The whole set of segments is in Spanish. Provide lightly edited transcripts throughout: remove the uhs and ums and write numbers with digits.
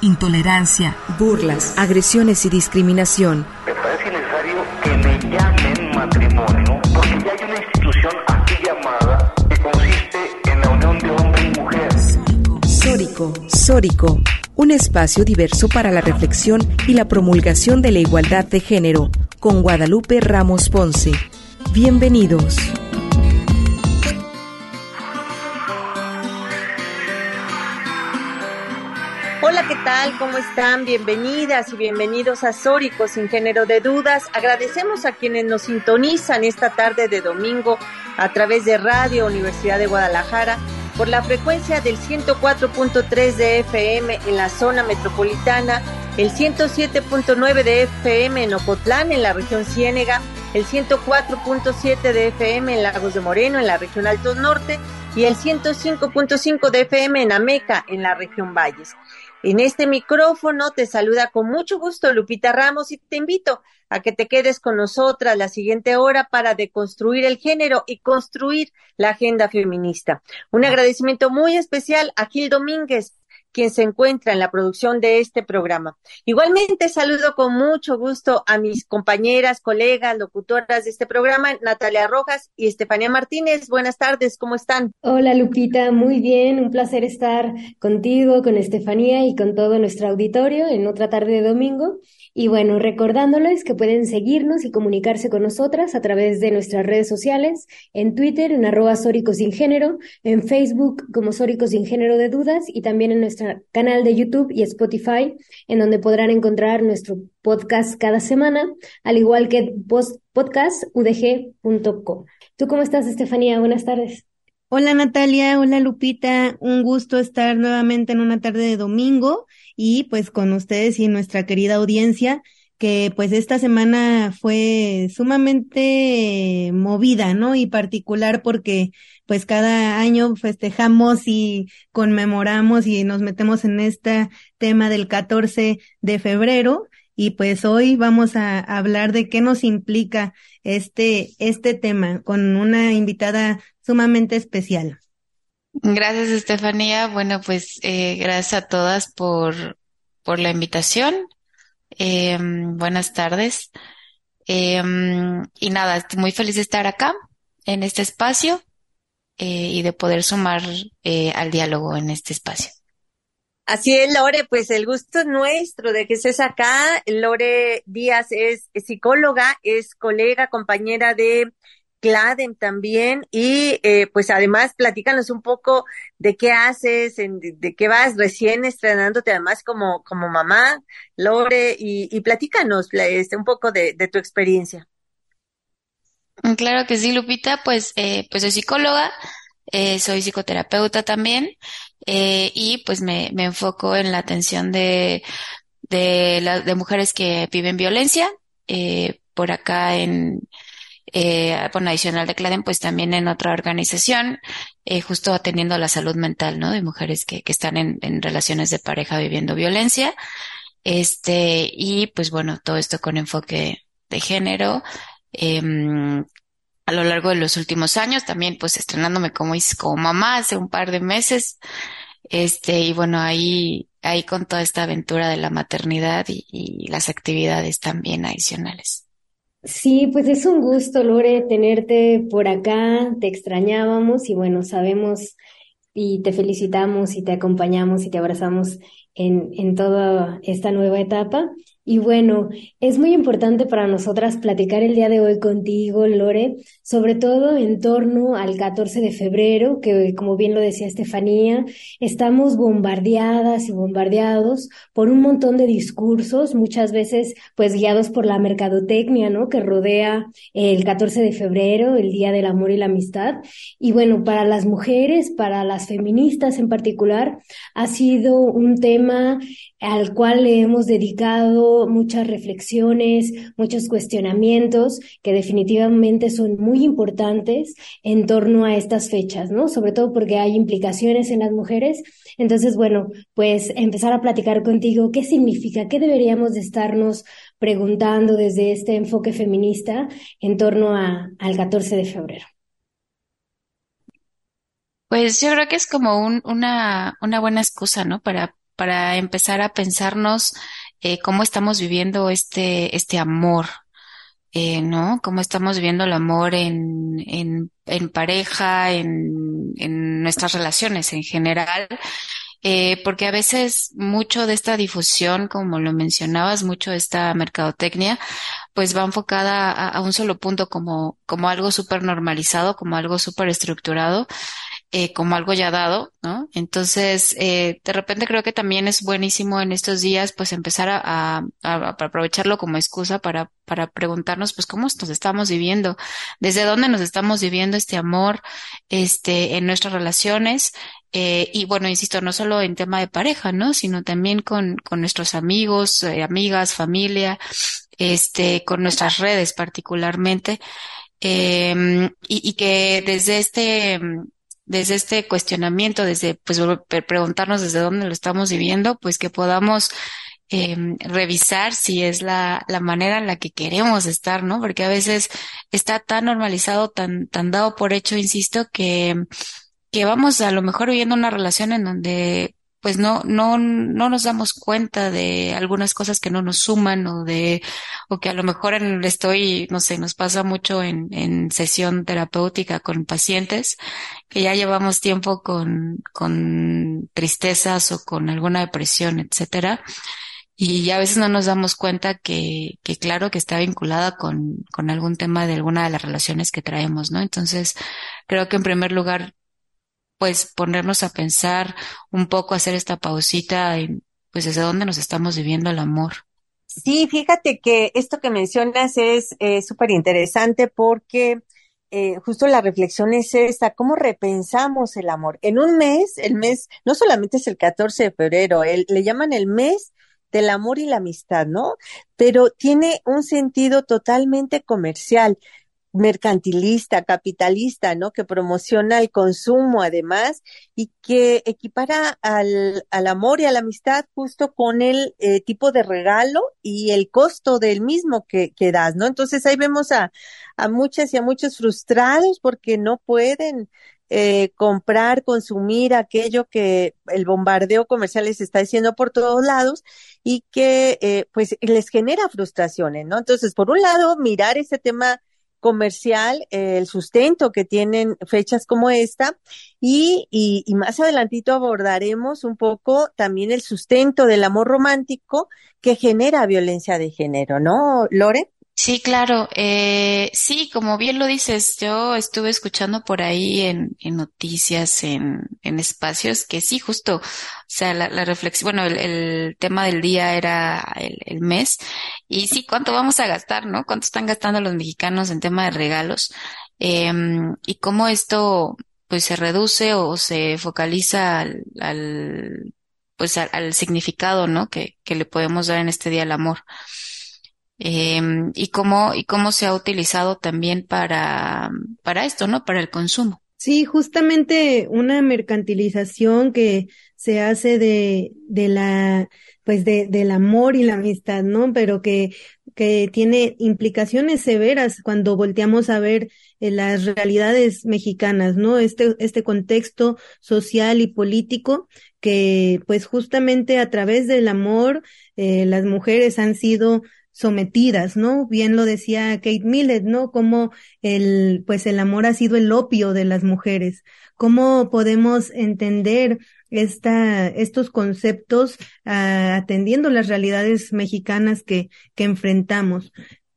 intolerancia, burlas, agresiones y discriminación. Me parece necesario que me llamen matrimonio, porque ya hay una institución aquí llamada que consiste en la unión de hombre y mujer. Sórico, un espacio diverso para la reflexión y la promulgación de la igualdad de género, con Guadalupe Ramos Ponce. Bienvenidos. Hola, ¿qué tal? ¿Cómo están? Bienvenidas y bienvenidos a Sórico, sin género de dudas. Agradecemos a quienes nos sintonizan esta tarde de domingo a través de Radio Universidad de Guadalajara por la frecuencia del 104.3 de FM en la zona metropolitana, el 107.9 de FM en Ocotlán, en la región Ciénega, el 104.7 de FM en Lagos de Moreno, en la región Altos Norte, y el 105.5 de FM en Ameca, en la región Valles. En este micrófono te saluda con mucho gusto Lupita Ramos y te invito a que te quedes con nosotras la siguiente hora para deconstruir el género y construir la agenda feminista. Un agradecimiento muy especial a Gil Domínguez, quien se encuentra en la producción de este programa. Igualmente saludo con mucho gusto a mis compañeras, colegas, locutoras de este programa, Natalia Rojas y Estefanía Martínez. Buenas tardes, ¿cómo están? Hola Lupita, muy bien, un placer estar contigo, con Estefanía y con todo nuestro auditorio en otra tarde de domingo. Y bueno, recordándoles que pueden seguirnos y comunicarse con nosotras a través de nuestras redes sociales, en Twitter, en @SóricoSinGénero, en Facebook como Sórico Sin Género de Dudas y también en nuestro canal de YouTube y Spotify, en donde podrán encontrar nuestro podcast cada semana, al igual que podcastudg.co. ¿Tú cómo estás, Estefanía? Buenas tardes. Hola Natalia, hola Lupita, un gusto estar nuevamente en una tarde de domingo y pues con ustedes y nuestra querida audiencia, que pues esta semana fue sumamente movida, ¿no? Y particular porque pues cada año festejamos y conmemoramos y nos metemos en este tema del 14 de febrero. Y pues hoy vamos a hablar de qué nos implica este tema con una invitada sumamente especial. Gracias, Estefanía. Bueno, pues gracias a todas por la invitación. Buenas tardes. Y nada, estoy muy feliz de estar acá en este espacio y de poder sumar al diálogo en este espacio. Así es, Lore, pues el gusto es nuestro de que estés acá. Lore Díaz es psicóloga, es colega, compañera de CLADEM también y pues además platícanos un poco de qué haces, de qué vas recién estrenándote además como mamá, Lore, y platícanos un poco de tu experiencia. Claro que sí, Lupita, pues soy psicóloga, soy psicoterapeuta también. Y pues me enfoco en la atención de mujeres que viven violencia, por acá bueno, adicional de CLADEM, pues también en otra organización, justo atendiendo la salud mental, ¿no? De mujeres que están en relaciones de pareja viviendo violencia, y pues bueno, todo esto con enfoque de género, a lo largo de los últimos años, también pues estrenándome como mamá hace un par de meses. Y bueno, ahí con toda esta aventura de la maternidad y las actividades también adicionales. Sí, pues es un gusto, Lore, tenerte por acá, te extrañábamos y bueno, sabemos y te felicitamos y te acompañamos y te abrazamos en toda esta nueva etapa. Y bueno, es muy importante para nosotras platicar el día de hoy contigo, Lore, sobre todo en torno al 14 de febrero, que como bien lo decía Estefanía, estamos bombardeadas y bombardeados por un montón de discursos, muchas veces pues guiados por la mercadotecnia, ¿no? Que rodea el 14 de febrero, el Día del Amor y la Amistad. Y bueno, para las mujeres, para las feministas en particular, ha sido un tema al cual le hemos dedicado muchas reflexiones, muchos cuestionamientos que definitivamente son muy importantes en torno a estas fechas, ¿no? Sobre todo porque hay implicaciones en las mujeres. Entonces, bueno, pues empezar a platicar contigo qué significa, qué deberíamos de estarnos preguntando desde este enfoque feminista en torno al 14 de febrero. Pues yo creo que es como una buena excusa, ¿no? Para para empezar a pensarnos cómo estamos viviendo este amor, ¿no? Cómo estamos viviendo el amor en pareja, en nuestras relaciones en general, porque a veces mucho de esta difusión, como lo mencionabas, mucho de esta mercadotecnia, pues va enfocada a un solo punto como algo súper normalizado, como algo súper estructurado, como algo ya dado, ¿no? Entonces, de repente creo que también es buenísimo en estos días, pues empezar a aprovecharlo como excusa para preguntarnos, pues, cómo nos estamos viviendo, desde dónde nos estamos viviendo este amor, en nuestras relaciones, y bueno, insisto, no solo en tema de pareja, ¿no? Sino también con nuestros amigos, amigas, familia, con nuestras redes particularmente, y que desde este cuestionamiento, desde pues preguntarnos desde dónde lo estamos viviendo, pues que podamos revisar si es la manera en la que queremos estar, ¿no? Porque a veces está tan normalizado, tan dado por hecho, insisto, que vamos a lo mejor viviendo una relación en donde pues no nos damos cuenta de algunas cosas que no nos suman o que a lo mejor no sé, nos pasa mucho en sesión terapéutica con pacientes que ya llevamos tiempo con tristezas o con alguna depresión, etcétera. Y a veces no nos damos cuenta que claro que está vinculada con algún tema de alguna de las relaciones que traemos, ¿no? Entonces, creo que en primer lugar, pues ponernos a pensar un poco, hacer esta pausita en, pues desde dónde nos estamos viviendo el amor. Sí, fíjate que esto que mencionas es súper interesante porque justo la reflexión es esta, ¿cómo repensamos el amor? En un mes, el mes no solamente es el 14 de febrero, le llaman el mes del amor y la amistad, ¿no? Pero tiene un sentido totalmente comercial, mercantilista, capitalista, ¿no? Que promociona el consumo además y que equipara al amor y a la amistad justo con el tipo de regalo y el costo del mismo que das, ¿no? Entonces ahí vemos a muchas y a muchos frustrados porque no pueden comprar, consumir aquello que el bombardeo comercial les está diciendo por todos lados y que pues les genera frustraciones, ¿no? Entonces, por un lado, mirar ese tema comercial, el sustento que tienen fechas como esta y más adelantito abordaremos un poco también el sustento del amor romántico que genera violencia de género, ¿no, Lore? Sí, claro. Sí, como bien lo dices, yo estuve escuchando por ahí en noticias, en espacios, que sí, justo, o sea, la reflexión, bueno, el tema del día era el mes, y sí, ¿cuánto vamos a gastar, no? ¿Cuánto están gastando los mexicanos en tema de regalos? Y cómo esto, pues, se reduce o se focaliza pues, al significado, ¿no? Que le podemos dar en este día al amor, y cómo se ha utilizado también para esto, ¿no? Para el consumo. Sí, justamente una mercantilización que se hace pues del amor y la amistad, ¿no? Pero que tiene implicaciones severas cuando volteamos a ver las realidades mexicanas, ¿no? Este contexto social y político que, pues justamente a través del amor, las mujeres han sido sometidas, ¿no? Bien lo decía Kate Millett, ¿no? Como pues el amor ha sido el opio de las mujeres. ¿Cómo podemos entender estos conceptos atendiendo las realidades mexicanas que enfrentamos?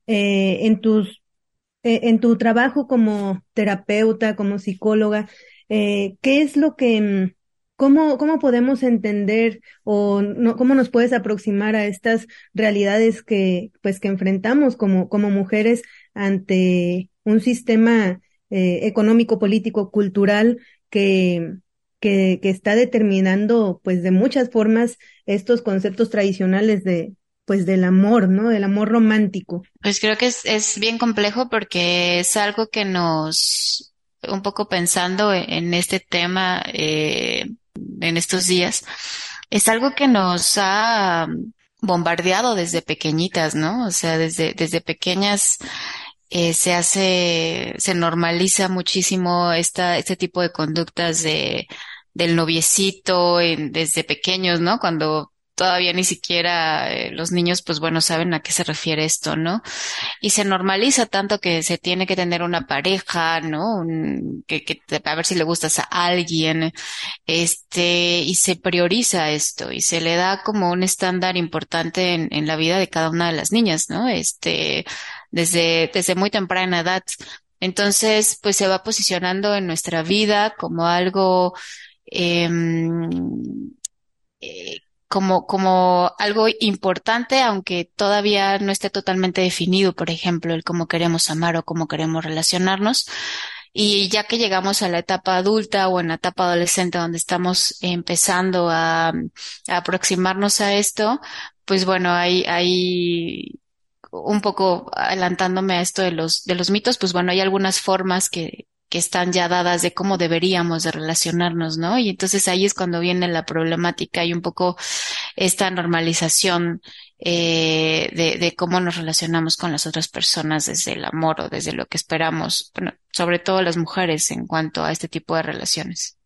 En tu trabajo como terapeuta, como psicóloga, ¿qué es lo que cómo podemos entender o no, cómo nos puedes aproximar a estas realidades pues, que enfrentamos como mujeres ante un sistema económico, político, cultural que está determinando, pues, de muchas formas estos conceptos tradicionales pues, del amor, ¿no? Del amor romántico? Pues creo que es bien complejo porque es algo que un poco pensando en este tema, en estos días, es algo que nos ha bombardeado desde pequeñitas, ¿no? O sea, desde pequeñas se normaliza muchísimo este tipo de conductas del noviecito desde pequeños, ¿no? Cuando todavía ni siquiera los niños, pues bueno, saben a qué se refiere esto, ¿no? Y se normaliza tanto que se tiene que tener una pareja, ¿no? A ver si le gustas a alguien, y se prioriza esto y se le da como un estándar importante en la vida de cada una de las niñas, ¿no? Desde muy temprana edad. Entonces, pues se va posicionando en nuestra vida como algo, em, como algo importante, aunque todavía no esté totalmente definido, por ejemplo, el cómo queremos amar o cómo queremos relacionarnos. Y ya que llegamos a la etapa adulta o en la etapa adolescente donde estamos empezando a aproximarnos a esto, pues bueno, hay un poco adelantándome a esto de los mitos, pues bueno, hay algunas formas que están ya dadas de cómo deberíamos de relacionarnos, ¿no? Y entonces ahí es cuando viene la problemática y un poco esta normalización de cómo nos relacionamos con las otras personas desde el amor o desde lo que esperamos, bueno, sobre todo las mujeres en cuanto a este tipo de relaciones.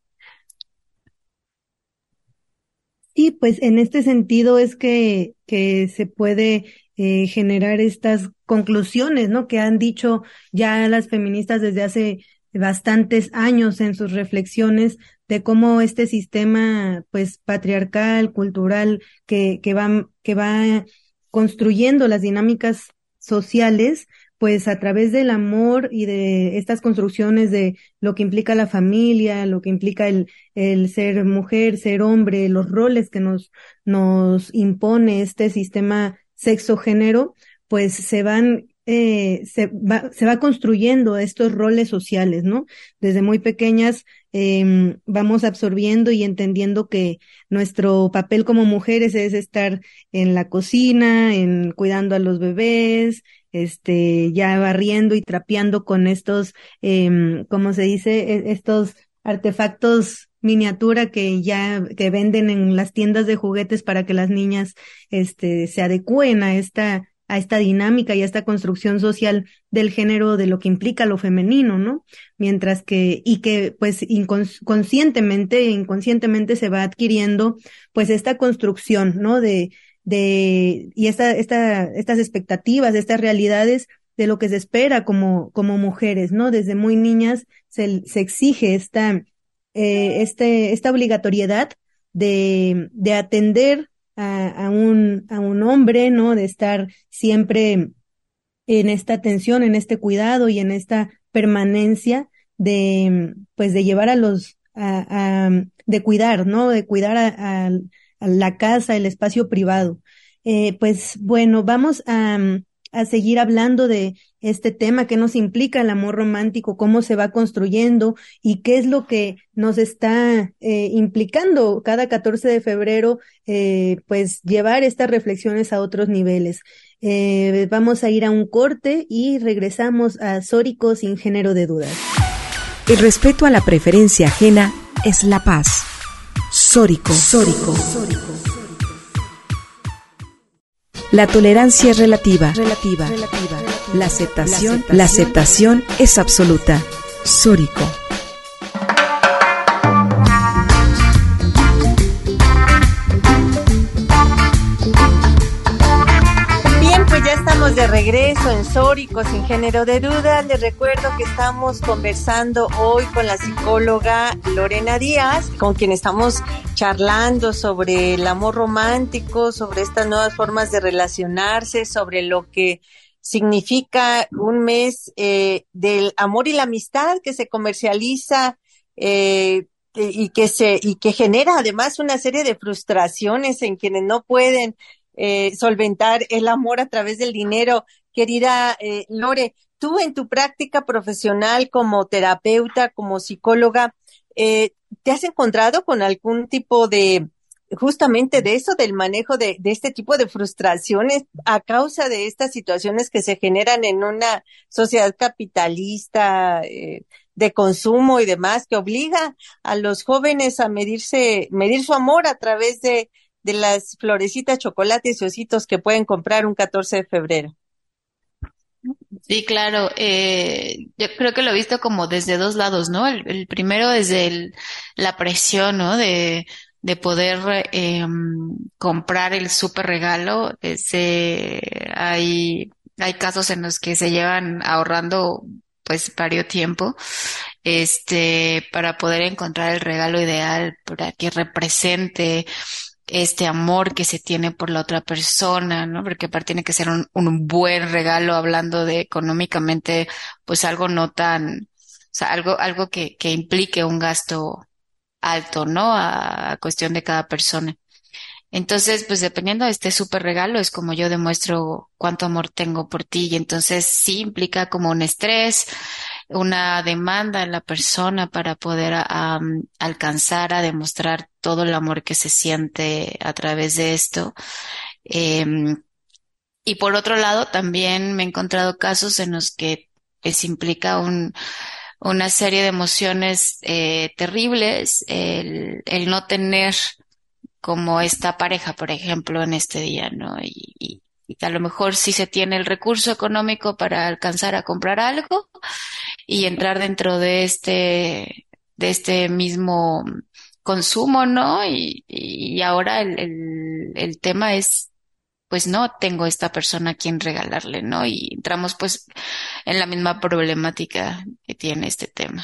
Y pues en este sentido es que se puede generar estas conclusiones, ¿no? Que han dicho ya las feministas desde hace bastantes años en sus reflexiones de cómo este sistema, pues, patriarcal, cultural, que va construyendo las dinámicas sociales, pues a través del amor y de estas construcciones de lo que implica la familia, lo que implica el ser mujer, ser hombre, los roles que nos impone este sistema sexo-género, pues se va construyendo estos roles sociales, ¿no? Desde muy pequeñas vamos absorbiendo y entendiendo que nuestro papel como mujeres es estar en la cocina, en cuidando a los bebés, ya barriendo y trapeando con estos, ¿cómo se dice? Estos artefactos miniatura que venden en las tiendas de juguetes para que las niñas, se adecúen a esta dinámica y a esta construcción social del género de lo que implica lo femenino, ¿no? Mientras que pues conscientemente e inconscientemente se va adquiriendo pues esta construcción, ¿no? Y estas expectativas, estas realidades de lo que se espera como mujeres, ¿no? Desde muy niñas se exige esta obligatoriedad de atender a un hombre, ¿no? De estar siempre en esta atención, en este cuidado y en esta permanencia pues de llevar de cuidar, ¿no? De cuidar a la casa, el espacio privado. Pues bueno, vamos a seguir hablando de este tema, qué nos implica el amor romántico, cómo se va construyendo y qué es lo que nos está implicando cada 14 de febrero, pues llevar estas reflexiones a otros niveles. Vamos a ir a un corte y regresamos a Sórico sin género de dudas. El respeto a la preferencia ajena es la paz. Sórico. La tolerancia es relativa. La aceptación es absoluta. Sórico. Bien, pues ya estamos de regreso en Sórico sin género de duda. Les recuerdo que estamos conversando hoy con la psicóloga Lorena Díaz, con quien estamos charlando sobre el amor romántico, sobre estas nuevas formas de relacionarse, sobre lo que significa un mes del amor y la amistad que se comercializa y que genera además una serie de frustraciones en quienes no pueden solventar el amor a través del dinero. Querida Lore, tú en tu práctica profesional como terapeuta, como psicóloga, ¿te has encontrado con algún tipo de, justamente de eso, del manejo de este tipo de frustraciones a causa de estas situaciones que se generan en una sociedad capitalista, de consumo y demás, que obliga a los jóvenes a medir su amor a través de las florecitas, chocolates y ositos que pueden comprar un 14 de febrero? Sí, claro. Yo creo que lo he visto como desde dos lados, ¿no? El primero desde la presión, ¿no? De poder comprar el súper regalo. Hay casos en los que se llevan ahorrando pues varios tiempo, para poder encontrar el regalo ideal para que represente este amor que se tiene por la otra persona, ¿no? Porque aparte tiene que ser un buen regalo hablando de económicamente, pues algo no tan, o sea, algo que implique un gasto alto, ¿no? A cuestión de cada persona. Entonces, pues dependiendo de este súper regalo, es como yo demuestro cuánto amor tengo por ti. Y entonces sí implica como un estrés, una demanda en la persona para poder alcanzar a demostrar todo el amor que se siente a través de esto. Em, y por otro lado, también me he encontrado casos en los que pues implica una serie de emociones terribles, el no tener como esta pareja, por ejemplo, en este día, ¿no? Y que a lo mejor sí se tiene el recurso económico para alcanzar a comprar algo y entrar dentro de este mismo consumo, ¿no? Y ahora el tema es, pues no tengo esta persona a quien regalarle, ¿no? Y entramos pues en la misma problemática que tiene este tema.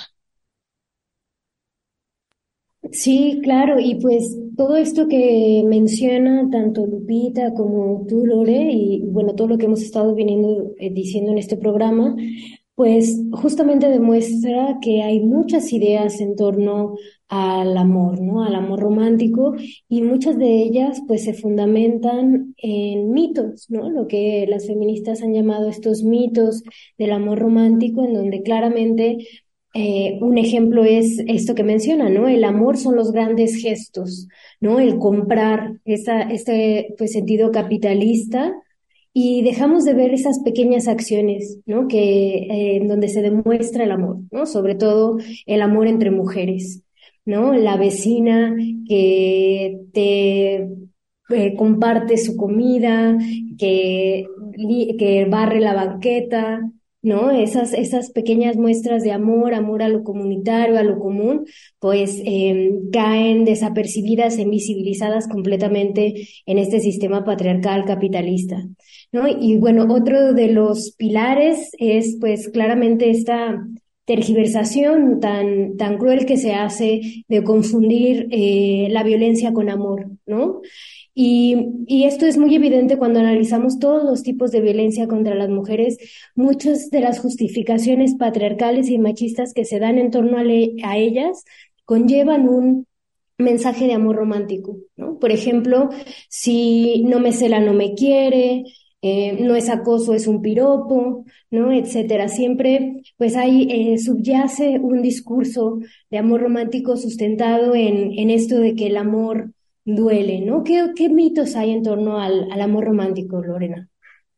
Sí, claro, y pues todo esto que menciona tanto Lupita como tú, Lore, y bueno, todo lo que hemos estado viniendo diciendo en este programa, pues justamente demuestra que hay muchas ideas en torno al amor, ¿no? Al amor romántico, y muchas de ellas pues se fundamentan en mitos, ¿no? Lo que las feministas han llamado estos mitos del amor romántico, en donde claramente un ejemplo es esto que menciona, ¿no? El amor son los grandes gestos, ¿no? El comprar este pues, sentido capitalista, y dejamos de ver esas pequeñas acciones, ¿no? En donde se demuestra el amor, ¿no? Sobre todo el amor entre mujeres, ¿no? La vecina que te comparte su comida, que barre la banqueta, ¿no? Esas pequeñas muestras de amor, amor a lo comunitario, a lo común, pues caen desapercibidas e invisibilizadas completamente en este sistema patriarcal capitalista, ¿no? Y bueno, otro de los pilares es pues claramente esta tergiversación tan cruel que se hace de confundir la violencia con amor, ¿no? Y esto es muy evidente cuando analizamos todos los tipos de violencia contra las mujeres. Muchas de las justificaciones patriarcales y machistas que se dan en torno a ellas conllevan un mensaje de amor romántico, ¿no? Por ejemplo, si no me cela, no me quiere, no es acoso, es un piropo, ¿no? Etcétera. Siempre, pues ahí subyace un discurso de amor romántico sustentado en esto de que el amor duele, ¿no? ¿Qué mitos hay en torno al amor romántico, Lorena?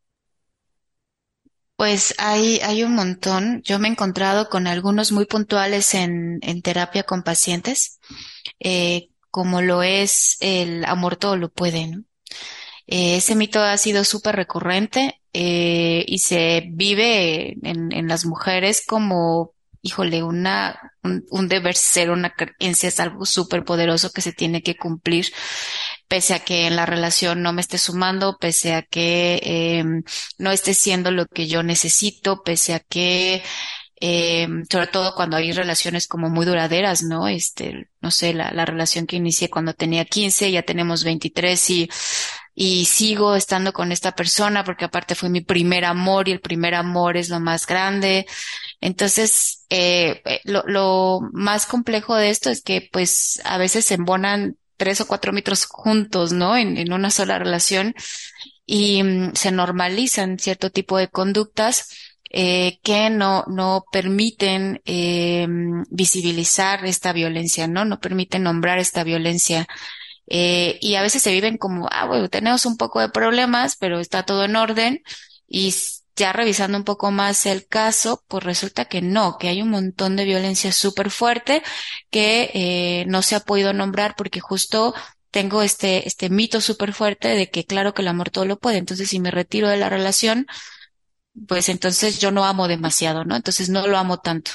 Pues hay un montón. Yo me he encontrado con algunos muy puntuales en terapia con pacientes, como lo es el amor todo lo puede, ¿no? Ese mito ha sido súper recurrente y se vive en las mujeres como, híjole, un deber ser, una creencia, es algo súper poderoso que se tiene que cumplir, pese a que en la relación no me esté sumando, pese a que no esté siendo lo que yo necesito, pese a que sobre todo cuando hay relaciones como muy duraderas, ¿no? No sé, la relación que inicié cuando tenía 15, ya tenemos 23 y sigo estando con esta persona porque aparte fue mi primer amor y el primer amor es lo más grande. Entonces, lo más complejo de esto es que pues a veces se embonan 3 o 4 mitos juntos, ¿no? En una sola relación y se normalizan cierto tipo de conductas que no permiten visibilizar esta violencia, ¿no? No permiten nombrar esta violencia. Y a veces se viven como, bueno, tenemos un poco de problemas, pero está todo en orden. Y ya revisando un poco más el caso, pues resulta que no, que hay un montón de violencia súper fuerte que no se ha podido nombrar porque justo tengo este mito súper fuerte de que claro que el amor todo lo puede. Entonces, si me retiro de la relación, pues entonces yo no amo demasiado, ¿no? Entonces no lo amo tanto.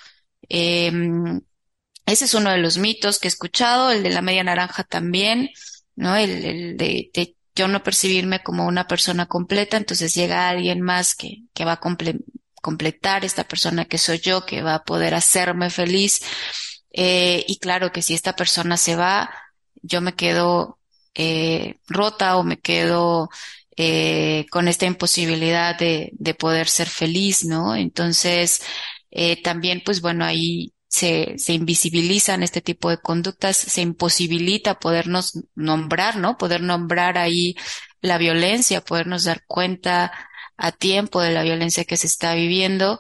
Ese es uno de los mitos que he escuchado, el de la media naranja también, ¿no? El de yo no percibirme como una persona completa, entonces llega alguien más que va a completar esta persona que soy yo, que va a poder hacerme feliz. Y claro que si esta persona se va, yo me quedo rota o me quedo con esta imposibilidad de poder ser feliz, ¿no? Entonces, también, pues bueno, ahí se invisibilizan este tipo de conductas, se imposibilita podernos nombrar, ¿no? Poder nombrar ahí la violencia, podernos dar cuenta a tiempo de la violencia que se está viviendo.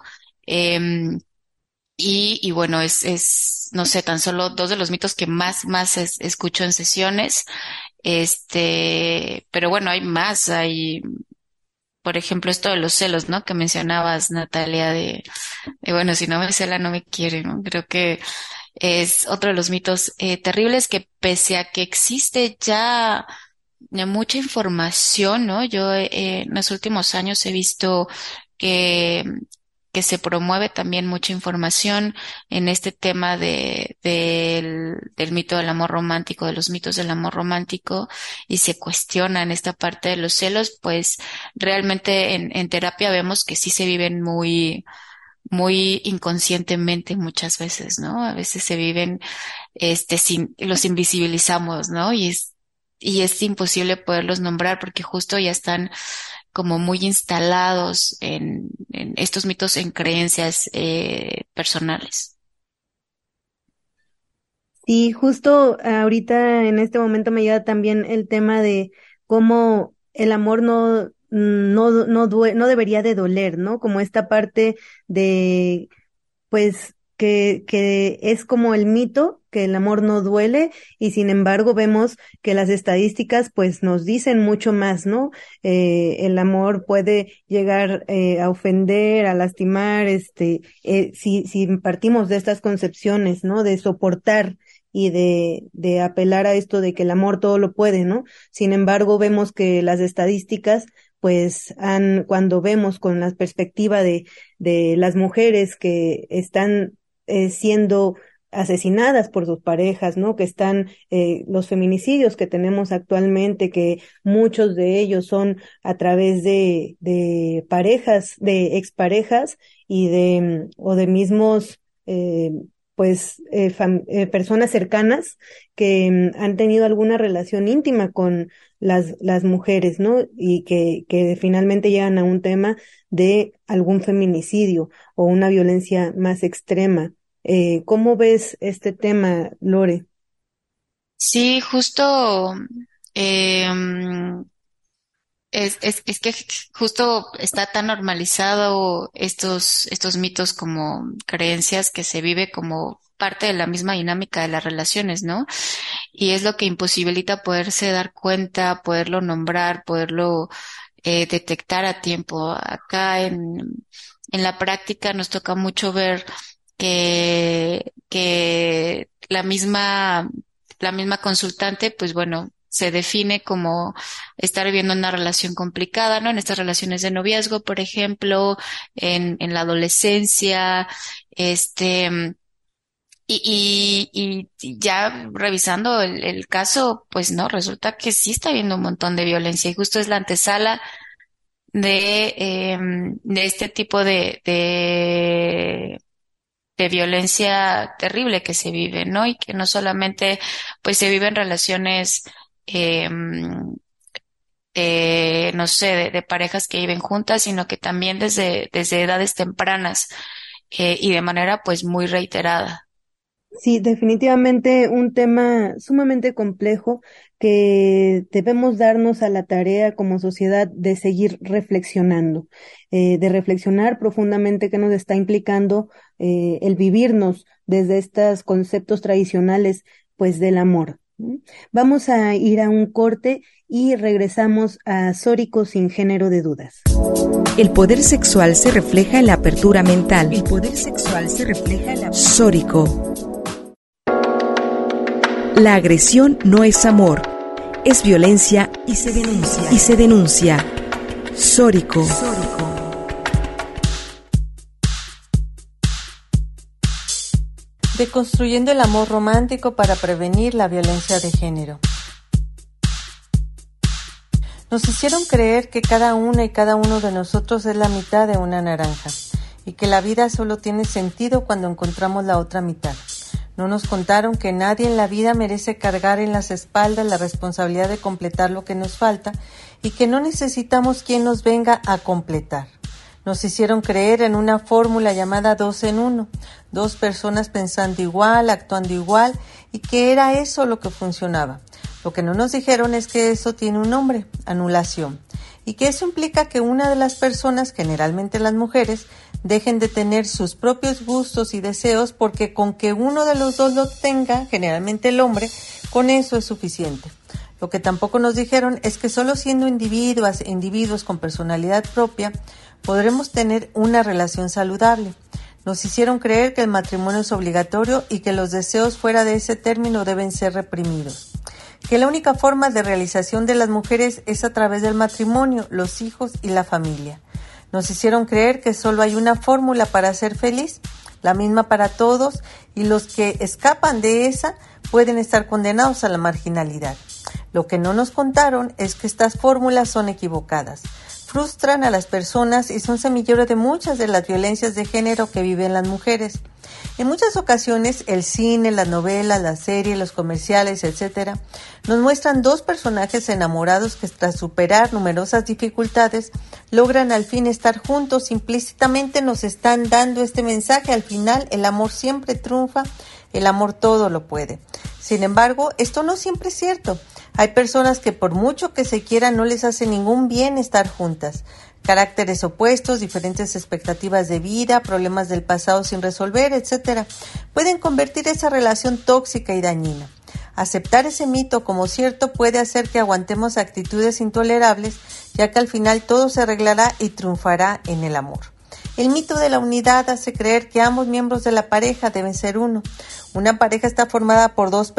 Y bueno, no sé, tan solo dos de los mitos que más escucho en sesiones. Pero bueno, hay más, por ejemplo, esto de los celos, ¿no? Que mencionabas, Natalia, bueno, si no me cela, no me quiere, ¿no? Creo que es otro de los mitos terribles que pese a que existe ya mucha información, ¿no? Yo en los últimos años he visto que, que se promueve también mucha información en este tema del mito del amor romántico, de los mitos del amor romántico, y se cuestionan esta parte de los celos, pues realmente en terapia vemos que sí se viven muy inconscientemente muchas veces, ¿no? A veces se viven, los invisibilizamos, ¿no? Y es imposible poderlos nombrar porque justo ya están como muy instalados en estos mitos, en creencias, personales. Sí, justo ahorita en este momento me llega también el tema de cómo el amor no debería de doler, ¿no? Como esta parte de, pues, que es como el mito, que el amor no duele, y sin embargo vemos que las estadísticas pues nos dicen mucho más, ¿no? El amor puede llegar a ofender, a lastimar, si partimos de estas concepciones, ¿no? De soportar y de apelar a esto de que el amor todo lo puede, ¿no? Sin embargo, vemos que las estadísticas pues cuando vemos con la perspectiva de las mujeres que están siendo asesinadas por sus parejas, ¿no? Que están los feminicidios que tenemos actualmente, que muchos de ellos son a través de parejas, de exparejas o de mismos personas cercanas que han tenido alguna relación íntima con las mujeres, ¿no? Y que finalmente llegan a un tema de algún feminicidio o una violencia más extrema. ¿Cómo ves este tema, Lore? Sí, justo, em, es que justo está tan normalizado estos mitos como creencias que se vive como parte de la misma dinámica de las relaciones, ¿no? Y es lo que imposibilita poderse dar cuenta, poderlo nombrar, poderlo detectar a tiempo. Acá en la práctica nos toca mucho ver que la misma consultante, pues bueno, se define como estar viviendo una relación complicada, ¿no? En estas relaciones de noviazgo, por ejemplo, en la adolescencia, y ya revisando el caso, pues no, resulta que sí está habiendo un montón de violencia y justo es la antesala de este tipo de violencia terrible que se vive, ¿no? Y que no solamente pues se vive en relaciones, em, no sé, de parejas que viven juntas, sino que también desde edades tempranas, y de manera pues muy reiterada. Sí, definitivamente un tema sumamente complejo que debemos darnos a la tarea como sociedad de seguir reflexionando, de reflexionar profundamente qué nos está implicando el vivirnos desde estos conceptos tradicionales, pues del amor. ¿Mm? Vamos a ir a un corte y regresamos a Sórico sin género de dudas. El poder sexual se refleja en la apertura mental. El poder sexual se refleja en la... Sórico. La agresión no es amor, es violencia y se denuncia. Sórico. Deconstruyendo el amor romántico para prevenir la violencia de género. Nos hicieron creer que cada una y cada uno de nosotros es la mitad de una naranja y que la vida solo tiene sentido cuando encontramos la otra mitad. No nos contaron que nadie en la vida merece cargar en las espaldas la responsabilidad de completar lo que nos falta y que no necesitamos quien nos venga a completar. Nos hicieron creer en una fórmula llamada 2 en 1, 2 personas pensando igual, actuando igual, y que era eso lo que funcionaba. Lo que no nos dijeron es que eso tiene un nombre, anulación, y que eso implica que una de las personas, generalmente las mujeres, dejen de tener sus propios gustos y deseos porque con que uno de los dos lo tenga, generalmente el hombre, con eso es suficiente. Lo que tampoco nos dijeron es que solo siendo individuos con personalidad propia, podremos tener una relación saludable. Nos hicieron creer que el matrimonio es obligatorio y que los deseos fuera de ese término deben ser reprimidos. Que la única forma de realización de las mujeres es a través del matrimonio, los hijos y la familia. Nos hicieron creer que solo hay una fórmula para ser feliz, la misma para todos, y los que escapan de esa pueden estar condenados a la marginalidad. Lo que no nos contaron es que estas fórmulas son equivocadas. Frustran a las personas y son semillero de muchas de las violencias de género que viven las mujeres. En muchas ocasiones el cine, las novelas, las series, los comerciales, etc. nos muestran 2 personajes enamorados que tras superar numerosas dificultades logran al fin estar juntos. Implícitamente nos están dando este mensaje: al final el amor siempre triunfa, el amor todo lo puede. Sin embargo, esto no siempre es cierto. Hay personas que por mucho que se quieran no les hace ningún bien estar juntas. Caracteres opuestos, diferentes expectativas de vida, problemas del pasado sin resolver, etc. pueden convertir esa relación tóxica y dañina. Aceptar ese mito como cierto puede hacer que aguantemos actitudes intolerables, ya que al final todo se arreglará y triunfará en el amor. El mito de la unidad hace creer que ambos miembros de la pareja deben ser uno. Una pareja está formada por 2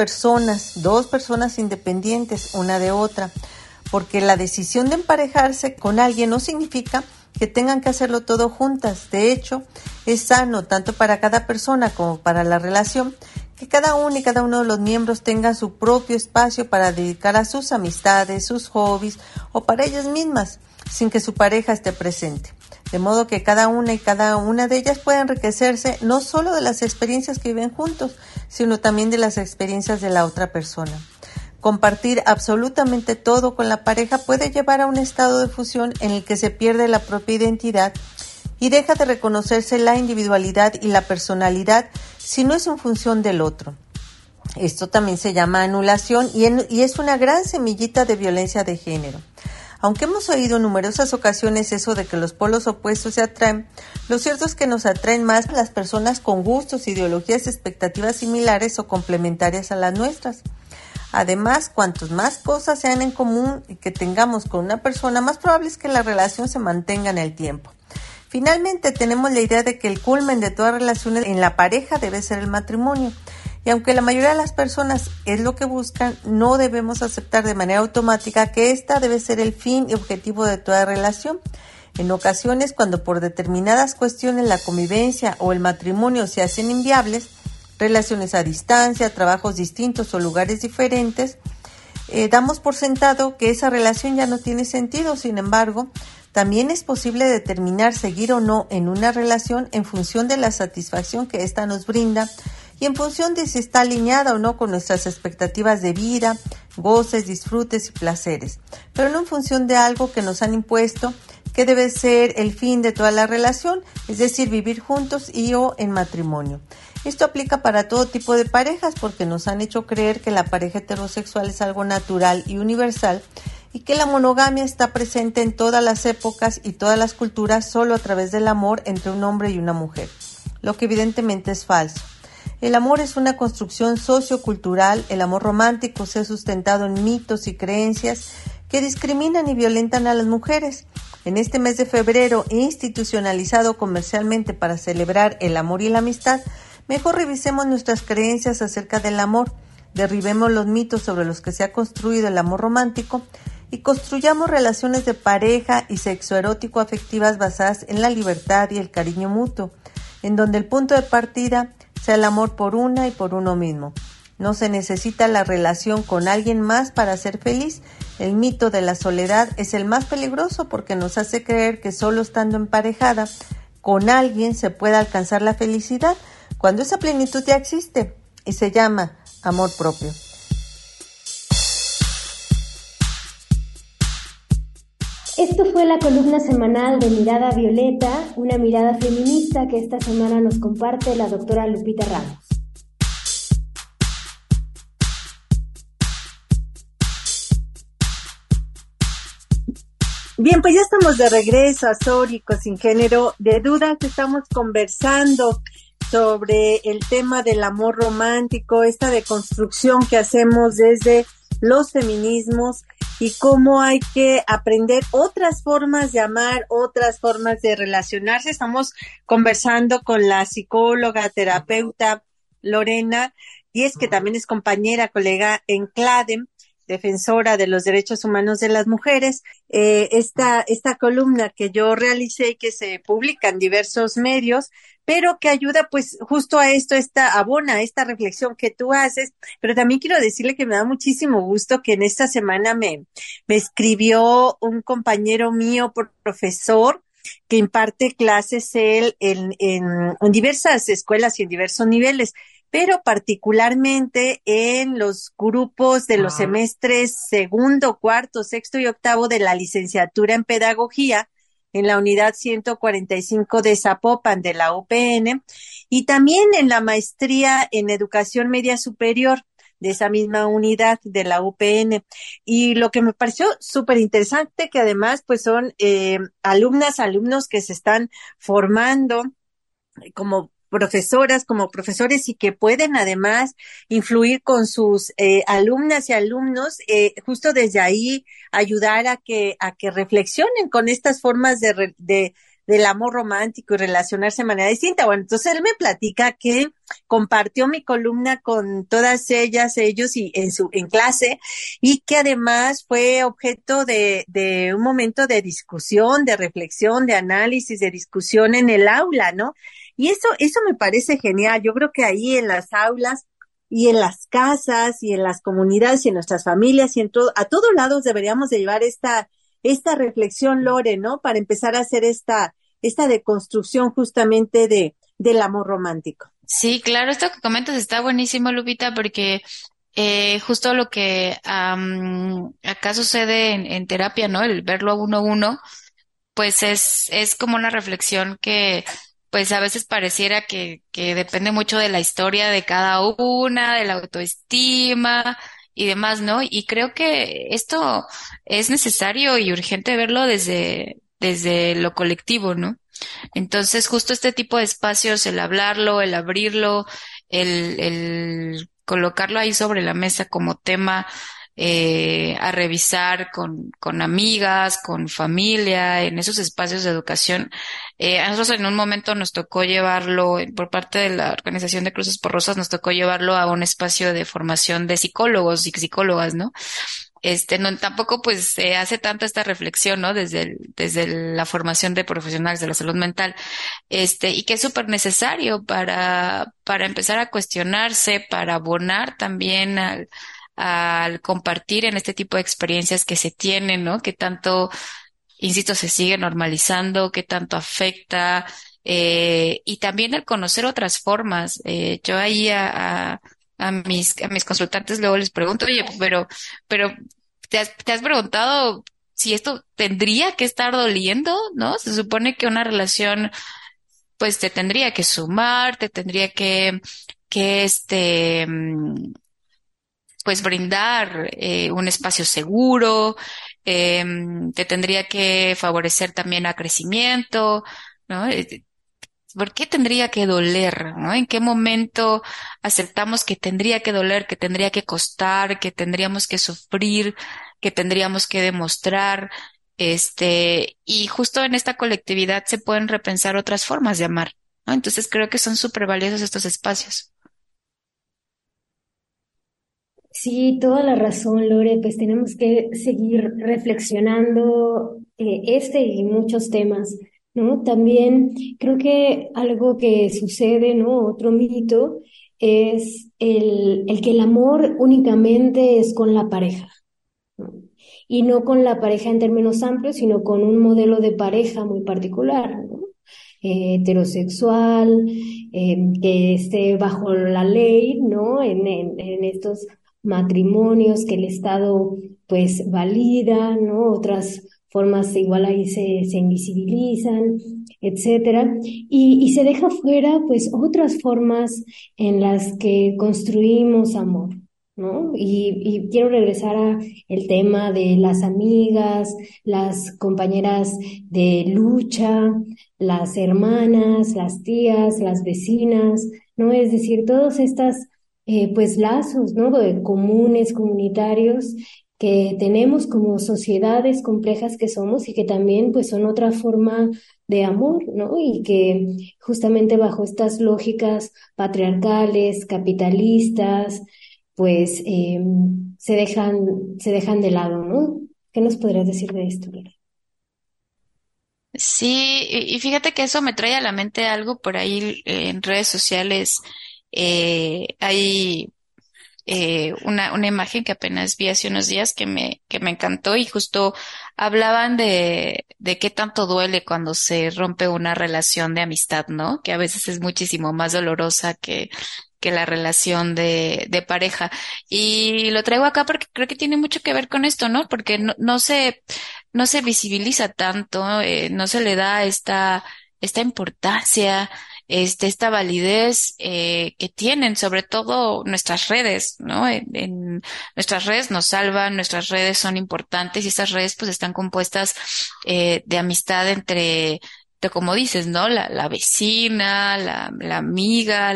personas independientes una de otra, porque la decisión de emparejarse con alguien no significa que tengan que hacerlo todo juntas. De hecho, es sano tanto para cada persona como para la relación que cada uno y cada uno de los miembros tengan su propio espacio para dedicar a sus amistades, sus hobbies o para ellas mismas, sin que su pareja esté presente. De modo que cada una y cada una de ellas puede enriquecerse no solo de las experiencias que viven juntos, sino también de las experiencias de la otra persona. Compartir absolutamente todo con la pareja puede llevar a un estado de fusión en el que se pierde la propia identidad y deja de reconocerse la individualidad y la personalidad si no es en función del otro. Esto también se llama anulación y es una gran semillita de violencia de género. Aunque hemos oído en numerosas ocasiones eso de que los polos opuestos se atraen, lo cierto es que nos atraen más las personas con gustos, ideologías, expectativas similares o complementarias a las nuestras. Además, cuantos más cosas sean en común y que tengamos con una persona, más probable es que la relación se mantenga en el tiempo. Finalmente, tenemos la idea de que el culmen de todas relaciones en la pareja debe ser el matrimonio. Y aunque la mayoría de las personas es lo que buscan, no debemos aceptar de manera automática que esta debe ser el fin y objetivo de toda relación. En ocasiones, cuando por determinadas cuestiones la convivencia o el matrimonio se hacen inviables, relaciones a distancia, trabajos distintos o lugares diferentes, damos por sentado que esa relación ya no tiene sentido. Sin embargo, también es posible determinar seguir o no en una relación en función de la satisfacción que ésta nos brinda y en función de si está alineada o no con nuestras expectativas de vida, goces, disfrutes y placeres, pero no en función de algo que nos han impuesto que debe ser el fin de toda la relación, es decir, vivir juntos y o en matrimonio. Esto aplica para todo tipo de parejas porque nos han hecho creer que la pareja heterosexual es algo natural y universal y que la monogamia está presente en todas las épocas y todas las culturas solo a través del amor entre un hombre y una mujer, lo que evidentemente es falso. El amor es una construcción sociocultural. El amor romántico se ha sustentado en mitos y creencias que discriminan y violentan a las mujeres. En este mes de febrero, institucionalizado comercialmente para celebrar el amor y la amistad, mejor revisemos nuestras creencias acerca del amor, derribemos los mitos sobre los que se ha construido el amor romántico y construyamos relaciones de pareja y sexoerótico afectivas basadas en la libertad y el cariño mutuo, en donde el punto de partida sea el amor por una y por uno mismo. No se necesita la relación con alguien más para ser feliz. El mito de la soledad es el más peligroso porque nos hace creer que solo estando emparejada con alguien se puede alcanzar la felicidad, cuando esa plenitud ya existe y se llama amor propio. Esto fue la columna semanal de Mirada Violeta, una mirada feminista que esta semana nos comparte la doctora Lupita Ramos. Bien, pues ya estamos de regreso a Sóricos sin género de dudas. Estamos conversando sobre el tema del amor romántico, esta deconstrucción que hacemos desde los feminismos y cómo hay que aprender otras formas de amar, otras formas de relacionarse. Estamos conversando con la psicóloga, terapeuta Lorena, y es que también es compañera, colega en CLADEM, defensora de los derechos humanos de las mujeres. Esta columna que yo realicé y que se publica en diversos medios, pero que ayuda pues justo a esto, abona esta reflexión que tú haces. Pero también quiero decirle que me da muchísimo gusto que en esta semana me escribió un compañero mío, profesor, que imparte clases él en diversas escuelas y en diversos niveles, pero particularmente en los grupos de los semestres segundo, cuarto, sexto y octavo de la licenciatura en pedagogía en la unidad 145 de Zapopan de la UPN, y también en la maestría en educación media superior de esa misma unidad de la UPN. Y lo que me pareció súper interesante, que además pues son alumnos que se están formando como profesoras, como profesores, y que pueden además influir con sus alumnas y alumnos, justo desde ahí ayudar a que reflexionen con estas formas del amor romántico y relacionarse de manera distinta. Bueno, entonces él me platica que compartió mi columna con todas ellos y en clase, y que además fue objeto de un momento de discusión, de reflexión, de análisis, de discusión en el aula, ¿no? Y eso me parece genial. Yo creo que ahí en las aulas y en las casas y en las comunidades y en nuestras familias y a todos lados deberíamos de llevar esta reflexión, Lore, ¿no? Para empezar a hacer esta deconstrucción justamente del amor romántico. Sí, claro, esto que comentas está buenísimo, Lupita, porque justo lo que acá sucede en terapia, ¿no? El verlo a uno, pues es como una reflexión que pues a veces pareciera que depende mucho de la historia de cada una, de la autoestima y demás, ¿no? Y creo que esto es necesario y urgente verlo desde lo colectivo, ¿no? Entonces, justo este tipo de espacios, el hablarlo, el abrirlo, el colocarlo ahí sobre la mesa como tema a revisar con amigas, con familia, en esos espacios de educación. A nosotros en un momento nos tocó llevarlo, por parte de la Organización de Cruces por Rosas, nos tocó llevarlo a un espacio de formación de psicólogos y psicólogas, ¿no? No, tampoco pues se hace tanto esta reflexión, ¿no? Desde la formación de profesionales de la salud mental, y que es súper necesario para empezar a cuestionarse, para abonar también al compartir en este tipo de experiencias que se tienen, ¿no? Que tanto, insisto, se sigue normalizando, que tanto afecta, y también el conocer otras formas. Yo ahí a mis consultantes luego les pregunto, oye, pero te has preguntado si esto tendría que estar doliendo, ¿no? Se supone que una relación, pues te tendría que sumar, te tendría que pues brindar un espacio seguro, te tendría que favorecer también a crecimiento, ¿no? ¿Por qué tendría que doler, ¿no? ¿En qué momento aceptamos que tendría que doler, que tendría que costar, que tendríamos que sufrir, que tendríamos que demostrar? Y justo en esta colectividad se pueden repensar otras formas de amar, ¿no? Entonces creo que son súper valiosos estos espacios. Sí, toda la razón, Lore, pues tenemos que seguir reflexionando este y muchos temas ¿no? También creo que algo que sucede, ¿no? Otro mito es el que el amor únicamente es con la pareja, ¿no? Y no con la pareja en términos amplios, sino con un modelo de pareja muy particular, ¿no? Heterosexual, que esté bajo la ley, ¿no? En estos matrimonios que el Estado pues valida, ¿no? Otras formas igual ahí se invisibilizan, etcétera, y se deja fuera pues otras formas en las que construimos amor, ¿no? Y quiero regresar a el tema de las amigas, las compañeras de lucha, las hermanas, las tías, las vecinas, ¿no? Es decir, todos estas pues lazos, ¿no? Comunes, comunitarios que tenemos como sociedades complejas que somos y que también pues son otra forma de amor, ¿no? Y que justamente bajo estas lógicas patriarcales, capitalistas, pues se dejan de lado, ¿no? ¿Qué nos podrías decir de esto, Lore? Sí, y fíjate que eso me trae a la mente algo por ahí en redes sociales. Hay una imagen que apenas vi hace unos días que me encantó y justo hablaban de qué tanto duele cuando se rompe una relación de amistad, ¿no? Que a veces es muchísimo más dolorosa que la relación de pareja. Y lo traigo acá porque creo que tiene mucho que ver con esto, ¿no? Porque no se visibiliza tanto, no se le da esta importancia, esta validez que tienen, sobre todo nuestras redes, ¿no? En nuestras redes nos salvan, nuestras redes son importantes y estas redes pues están compuestas de amistad entre, como dices, ¿no? La vecina, la amiga,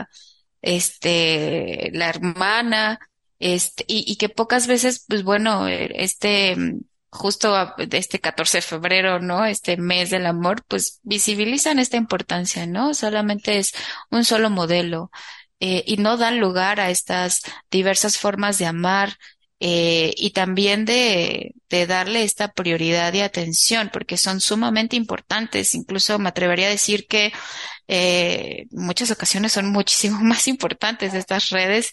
la hermana, y que pocas veces, pues bueno, justo de este 14 de febrero, ¿no? Este mes del amor, pues visibilizan esta importancia, ¿no? Solamente es un solo modelo, y no dan lugar a estas diversas formas de amar, y también de darle esta prioridad y atención, porque son sumamente importantes. Incluso me atrevería a decir que muchas ocasiones son muchísimo más importantes estas redes,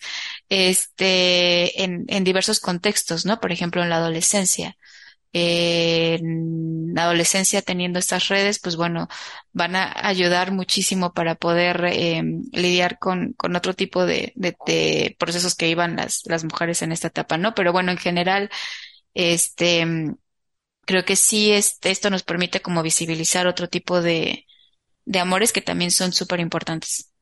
en diversos contextos, ¿no? Por ejemplo, en la adolescencia. En la adolescencia teniendo estas redes, pues bueno, van a ayudar muchísimo para poder lidiar con otro tipo de procesos que vivan las mujeres en esta etapa, ¿no? Pero bueno, en general, este, creo que sí, esto nos permite como visibilizar otro tipo de amores que también son súper importantes.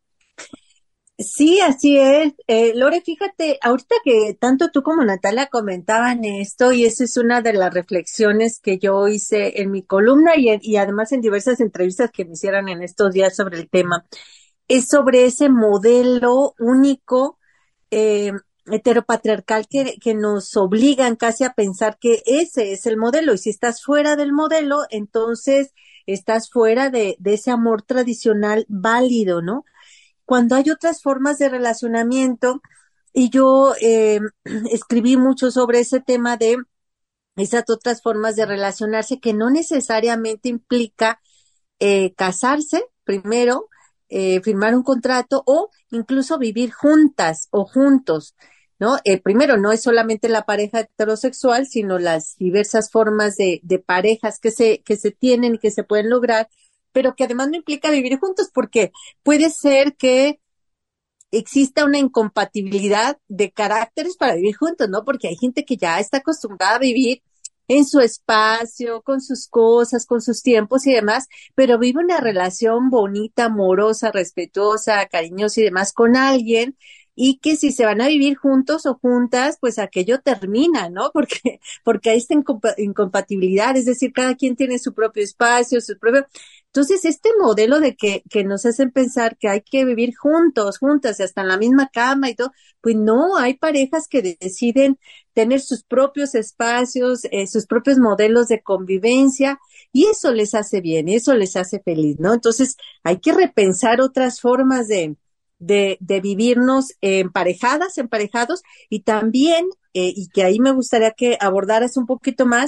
Sí, así es. Lore, fíjate, ahorita que tanto tú como Natalia comentaban esto, y esa es una de las reflexiones que yo hice en mi columna y además en diversas entrevistas que me hicieron en estos días sobre el tema, es sobre ese modelo único, eh, heteropatriarcal que nos obligan casi a pensar que ese es el modelo, y si estás fuera del modelo, entonces estás fuera de ese amor tradicional válido, ¿no? Cuando hay otras formas de relacionamiento, y yo escribí mucho sobre ese tema de esas otras formas de relacionarse que no necesariamente implica casarse primero, firmar un contrato o incluso vivir juntas o juntos, ¿no? Primero, no es solamente la pareja heterosexual, sino las diversas formas de parejas que se tienen y que se pueden lograr, pero que además no implica vivir juntos, porque puede ser que exista una incompatibilidad de caracteres para vivir juntos, ¿no? Porque hay gente que ya está acostumbrada a vivir en su espacio, con sus cosas, con sus tiempos y demás, pero vive una relación bonita, amorosa, respetuosa, cariñosa y demás con alguien, y que si se van a vivir juntos o juntas, pues aquello termina, ¿no? Porque hay esta incompatibilidad, es decir, cada quien tiene su propio espacio, su propio. Entonces, este modelo de que nos hacen pensar que hay que vivir juntos, juntas, y hasta en la misma cama y todo, pues no, hay parejas que deciden tener sus propios espacios, sus propios modelos de convivencia, y eso les hace bien, eso les hace feliz, ¿no? Entonces, hay que repensar otras formas de vivirnos emparejadas, emparejados, y también, y que ahí me gustaría que abordaras un poquito más,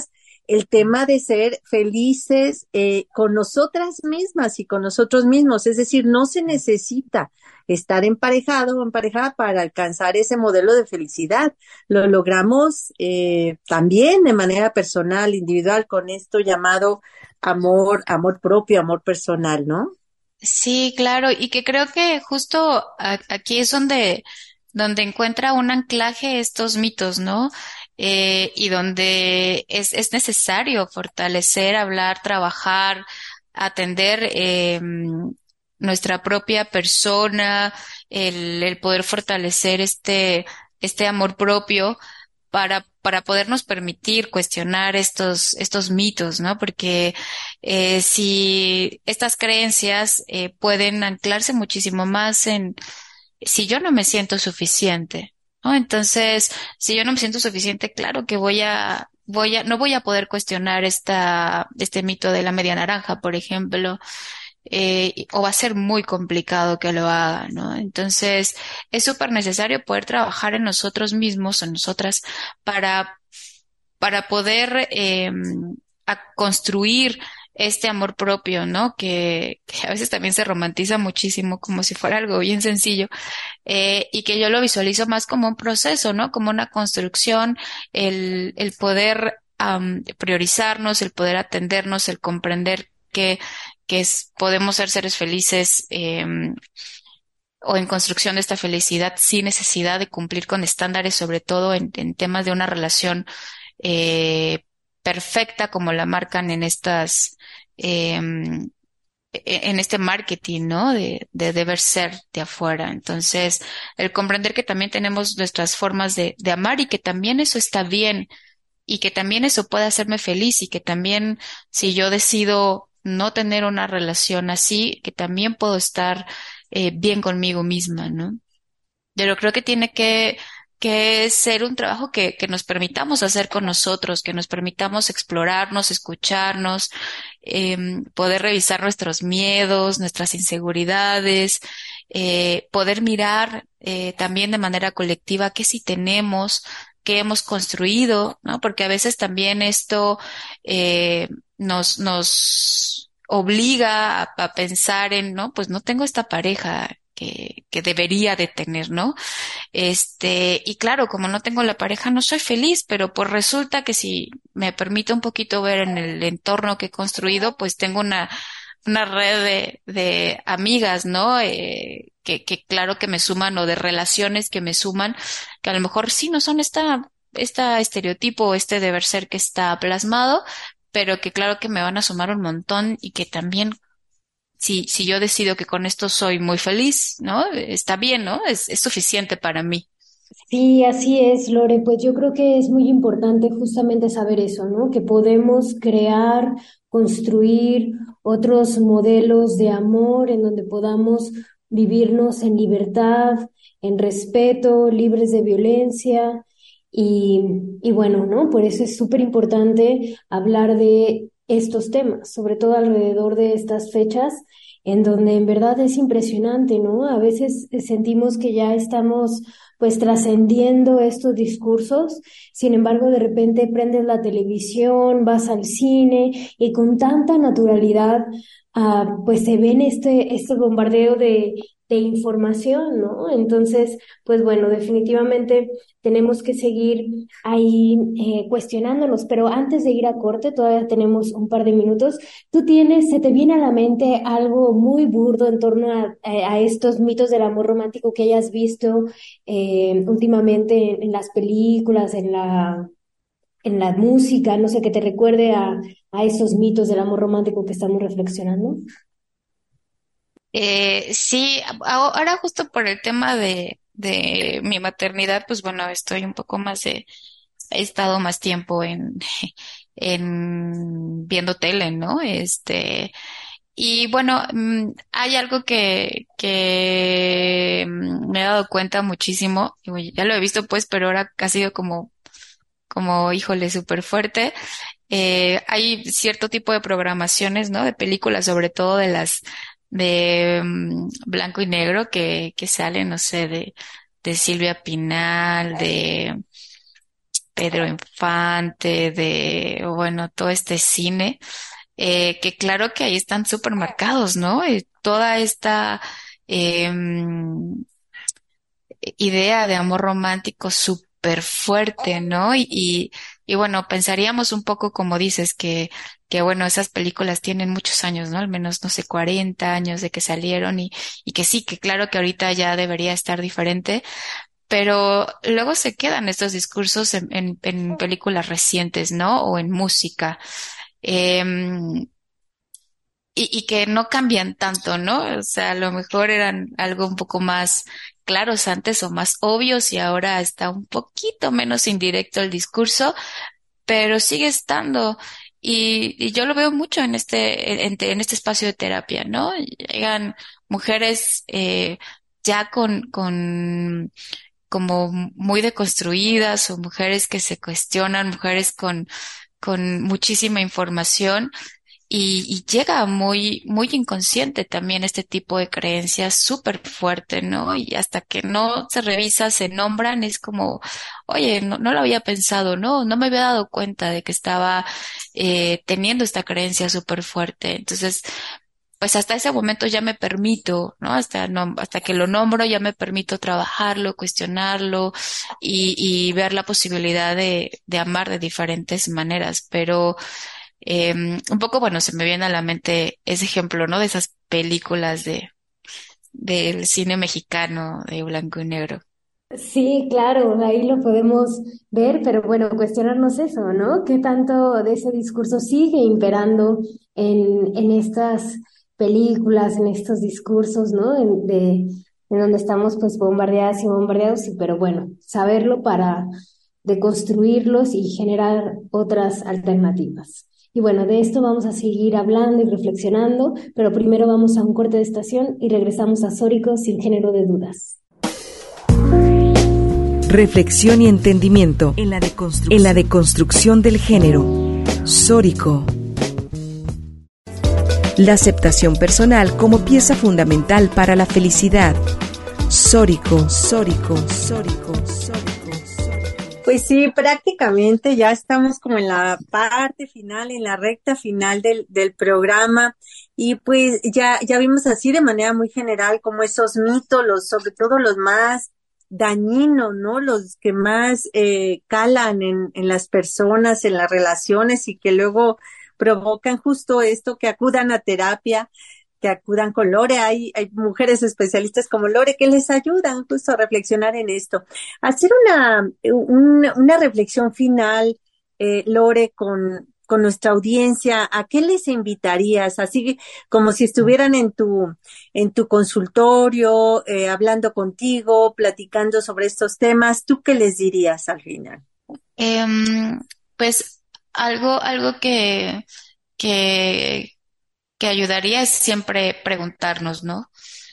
el tema de ser felices con nosotras mismas y con nosotros mismos. Es decir, no se necesita estar emparejado o emparejada para alcanzar ese modelo de felicidad. Lo logramos también de manera personal, individual, con esto llamado amor propio, amor personal, ¿no? Sí, claro, y que creo que justo aquí es donde encuentra un anclaje estos mitos, ¿no? Y donde es necesario fortalecer, hablar, trabajar, atender nuestra propia persona, el poder fortalecer este amor propio para podernos permitir cuestionar estos mitos, ¿no? Porque si estas creencias pueden anclarse muchísimo más en si yo no me siento suficiente, ¿no? Entonces, si yo no me siento suficiente, claro que no voy a poder cuestionar este mito de la media naranja, por ejemplo, o va a ser muy complicado que lo haga, ¿no? Entonces, es súper necesario poder trabajar en nosotros mismos, en nosotras, para, para poder construir este amor propio, ¿no? Que a veces también se romantiza muchísimo como si fuera algo bien sencillo, y que yo lo visualizo más como un proceso, ¿no? Como una construcción, el poder priorizarnos, el poder atendernos, el comprender que podemos ser seres felices o en construcción de esta felicidad sin necesidad de cumplir con estándares, sobre todo en temas de una relación eh, perfecta como la marcan en en este marketing, ¿no? De deber ser de afuera. Entonces, el comprender que también tenemos nuestras formas de amar y que también eso está bien y que también eso puede hacerme feliz y que también si yo decido no tener una relación así, que también puedo estar bien conmigo misma, ¿no? Pero creo que tiene que ser un trabajo que nos permitamos hacer con nosotros, que nos permitamos explorarnos, escucharnos, poder revisar nuestros miedos, nuestras inseguridades, poder mirar también de manera colectiva qué sí tenemos, qué hemos construido, ¿no? Porque a veces también esto nos obliga a pensar en, no, pues no tengo esta pareja que debería de tener, ¿no? Y claro, como no tengo la pareja, no soy feliz, pero pues resulta que si me permite un poquito ver en el entorno que he construido, pues tengo una red de amigas, ¿no? Que claro que me suman o de relaciones que me suman, que a lo mejor sí no son esta estereotipo o este deber ser que está plasmado, pero que claro que me van a sumar un montón y que también si yo decido que con esto soy muy feliz, ¿no? Está bien, ¿no? Es suficiente para mí. Sí, así es, Lore. Pues yo creo que es muy importante justamente saber eso, ¿no? Que podemos crear, construir otros modelos de amor en donde podamos vivirnos en libertad, en respeto, libres de violencia. Y bueno, ¿no? Por eso es súper importante hablar de estos temas, sobre todo alrededor de estas fechas, en donde en verdad es impresionante, ¿no? A veces sentimos que ya estamos pues trascendiendo estos discursos. Sin embargo, de repente prendes la televisión, vas al cine y con tanta naturalidad, pues se ven este bombardeo de información, ¿no? Entonces, pues bueno, definitivamente tenemos que seguir ahí cuestionándonos, pero antes de ir a corte, todavía tenemos un par de minutos. Se te viene a la mente algo muy burdo en torno a estos mitos del amor romántico que hayas visto últimamente en las películas, en la música, no sé, que te recuerde a esos mitos del amor romántico que estamos reflexionando? Sí, ahora justo por el tema de mi maternidad, pues bueno, estoy un poco he estado más tiempo en viendo tele, ¿no? Y bueno, hay algo que me he dado cuenta muchísimo, y bueno, ya lo he visto pues, pero ahora ha sido híjole, súper fuerte. Hay cierto tipo de programaciones, ¿no? De películas, sobre todo de las de blanco y negro que salen, no sé, de Silvia Pinal, Pedro Infante, de, bueno, todo este cine, que claro que ahí están súper marcados, ¿no? Toda esta em, idea de amor romántico súper fuerte, ¿no? Y bueno, pensaríamos un poco como dices, que bueno, esas películas tienen muchos años, ¿no? Al menos, no sé, 40 años de que salieron y que sí, que claro que ahorita ya debería estar diferente, pero luego se quedan estos discursos en películas recientes, ¿no? O en música. Em, y que no cambian tanto, ¿no? O sea, a lo mejor eran algo un poco más claros antes o más obvios y ahora está un poquito menos indirecto el discurso, pero sigue estando. Y yo lo veo mucho en este espacio de terapia, ¿no? Llegan mujeres ya con como muy deconstruidas o mujeres que se cuestionan, mujeres con muchísima información y llega muy inconsciente también este tipo de creencias súper fuerte, ¿no? Y hasta que no se revisa, se nombran, es como, oye, no lo había pensado, no me había dado cuenta de que estaba teniendo esta creencia súper fuerte. Entonces, pues hasta ese momento ya me permito, ¿no? Hasta que lo nombro ya me permito trabajarlo, cuestionarlo y ver la posibilidad de amar de diferentes maneras. Pero un poco, bueno, se me viene a la mente ese ejemplo, ¿no? De esas películas del cine mexicano de blanco y negro. Sí, claro, ahí lo podemos ver, pero bueno, cuestionarnos eso, ¿no? ¿Qué tanto de ese discurso sigue imperando en estas películas, en estos discursos, ¿no? En donde estamos pues bombardeadas y bombardeados, sí, pero bueno, saberlo para deconstruirlos y generar otras alternativas. Y bueno, de esto vamos a seguir hablando y reflexionando, pero primero vamos a un corte de estación y regresamos a Sórico sin género de dudas. Reflexión y entendimiento en la deconstrucción del género. Sórico. La aceptación personal como pieza fundamental para la felicidad. Sórico, sórico, sórico, sórico. Pues sí, prácticamente ya estamos como en la parte final, en la recta final del programa y pues ya vimos así de manera muy general como esos mitos, sobre todo los más dañinos, ¿no? Los que más calan en las personas, en las relaciones y que luego provocan justo esto, que acudan a terapia, que acudan con Lore. Hay mujeres especialistas como Lore que les ayudan justo a reflexionar en esto. Hacer una reflexión final, Lore, con nuestra audiencia, ¿a qué les invitarías? Así como si estuvieran en tu consultorio, hablando contigo, platicando sobre estos temas, ¿tú qué les dirías al final? Em, pues algo que, que ayudaría es siempre preguntarnos, ¿no?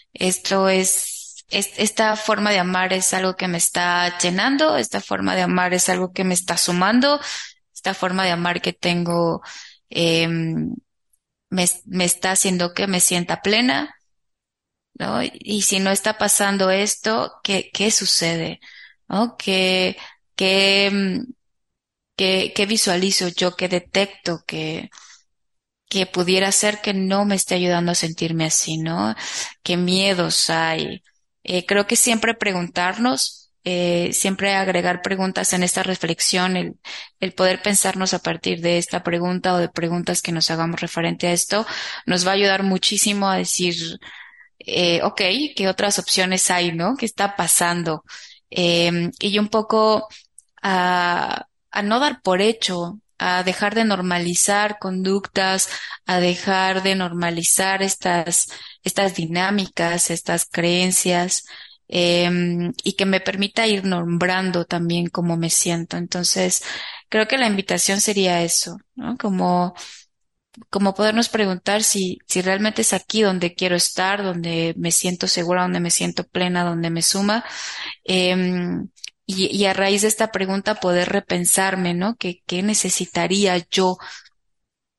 Esta forma de amar es algo que me está llenando, esta forma de amar es algo que me está sumando, esta forma de amar que tengo em, me está haciendo que me sienta plena, ¿no? Y si no está pasando esto, ¿qué sucede? ¿No? ¿Qué, qué visualizo yo? ¿Qué detecto? Que pudiera ser que no me esté ayudando a sentirme así, ¿no? ¿Qué miedos hay? Creo que siempre preguntarnos, siempre agregar preguntas en esta reflexión, el poder pensarnos a partir de esta pregunta o de preguntas que nos hagamos referente a esto, nos va a ayudar muchísimo a decir, ok, ¿qué otras opciones hay, no? ¿Qué está pasando? Y un poco a no dar por hecho, a dejar de normalizar conductas, a dejar de normalizar estas dinámicas, estas creencias, y que me permita ir nombrando también cómo me siento. Entonces, creo que la invitación sería eso, ¿no? Como podernos preguntar si realmente es aquí donde quiero estar, donde me siento segura, donde me siento plena, donde me suma. Em, y a raíz de esta pregunta poder repensarme, ¿no? ¿Qué necesitaría yo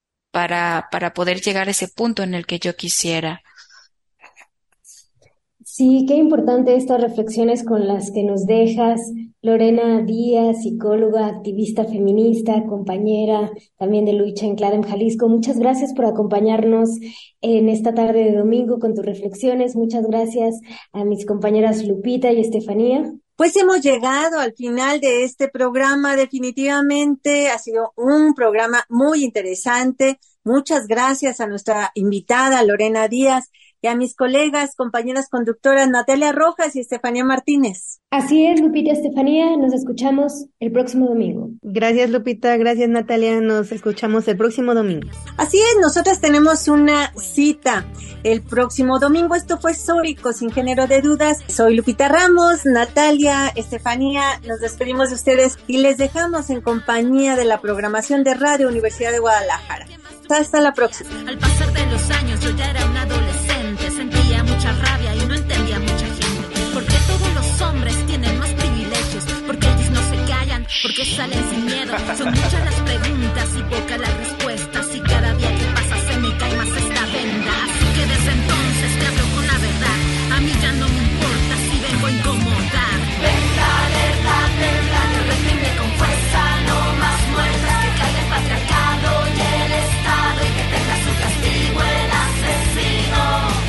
para poder llegar a ese punto en el que yo quisiera? Sí, qué importante estas reflexiones con las que nos dejas, Lorena Díaz, psicóloga, activista feminista, compañera también de lucha en CLADEM Jalisco. Muchas gracias por acompañarnos en esta tarde de domingo con tus reflexiones. Muchas gracias a mis compañeras Lupita y Estefanía. Pues hemos llegado al final de este programa. Definitivamente ha sido un programa muy interesante. Muchas gracias a nuestra invitada Lorena Díaz y a mis colegas, compañeras conductoras Natalia Rojas y Estefanía Martínez. Así es, Lupita y Estefanía, nos escuchamos el próximo domingo. Gracias, Lupita, gracias, Natalia, nos escuchamos el próximo domingo. Así es, nosotras tenemos una cita el próximo domingo. Esto fue Sórico, sin género de dudas. Soy Lupita Ramos, Natalia, Estefanía, nos despedimos de ustedes y les dejamos en compañía de la programación de Radio Universidad de Guadalajara. Hasta la próxima. Al pasar de los años yo ya era una adolescente, sentía mucha rabia y no entendía mucha gente. ¿Por qué todos los hombres tienen más privilegios? ¿Por qué ellos no se callan? ¿Por qué salen sin miedo? Son muchas las preguntas y pocas las respuestas, y cada día que pasa se me cae más esta venda. Así que desde entonces te hablo con la verdad, a mí ya no me importa si vengo a incomodar. Venga, verdad, que reprime con fuerza, no más muertas, que caiga el patriarcado y el Estado y que tenga su castigo el asesino.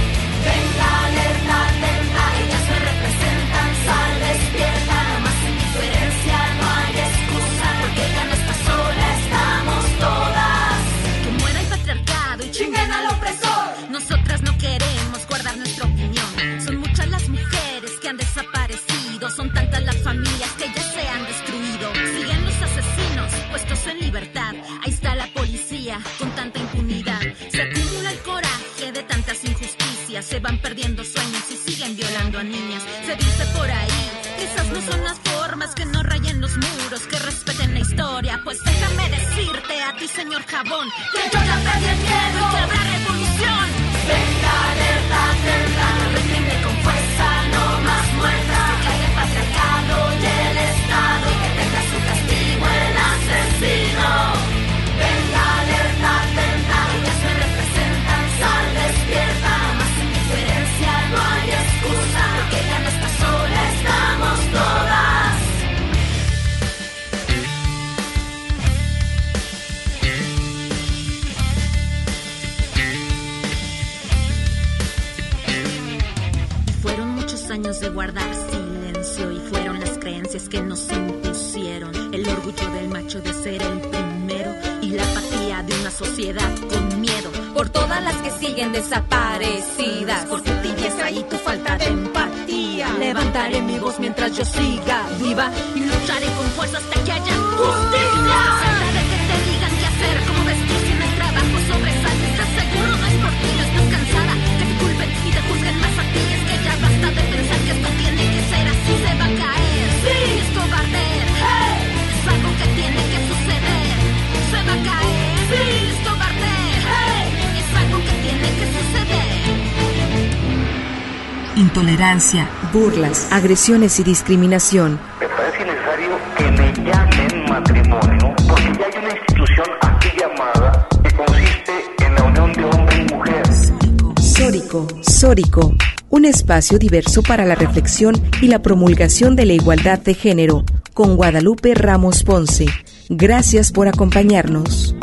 Venga, alerta, ellas me representan, sal, despierta, nomás sin diferencia no hay excusa, porque ella no está sola, estamos todas. Que muera el patriarcado y chinguen al opresor. Nosotras no queremos guardar nuestra opinión, son muchas las mujeres que han desaparecido, son tantas las familias que ya se han destruido. Siguen los asesinos puestos en libertad, ahí está la policía con tanta impunidad. Se acumula el coraje de tantas injusticias, se van perdiendo sueños y siguen violando a niñas. Se dice por ahí que esas no son las formas, que no rayen los muros, que respeten la historia. Pues déjame decirte a ti, señor Jabón, que yo ya perdí el miedo y que habrá revolución. Venga, alerta, reprime con fuerza, no más muertas, que caiga el patriarcado y el Estado y que tenga su castigo el asesino. Venga, alerta, ellas me representan, sal, despierta, más sin diferencia no hay excusa, porque ella no está sola, estamos todas. Fueron muchos años de guardar silencio y fueron las creencias que nos impusieron, el orgullo del macho de ser el primero y la apatía de una sociedad con miedo por todas las que siguen desaparecidas, por tu tibieza y tu falta de empatía. Levantaré mi voz mientras yo siga viva y lucharé con fuerza hasta que haya justicia. Cansada de que te digan qué hacer, cómo vestir, si en el trabajo sobresales, estás seguro, no es por ti, no estás cansada, que te culpen y te juzguen más a ti. Es que ya basta de pensar que esto tiene que ser así, se va a caer, sí, es cobarde, hey, es algo que tiene que suceder, se va a caer, sí, es cobarde, hey, es algo que tiene que suceder. Intolerancia, burlas, agresiones y discriminación. Me parece necesario que me llamen matrimonio, porque ya hay una institución aquí llamada que consiste en la unión de hombre y mujer. Sórico, un espacio diverso para la reflexión y la promulgación de la igualdad de género, con Guadalupe Ramos Ponce. Gracias por acompañarnos.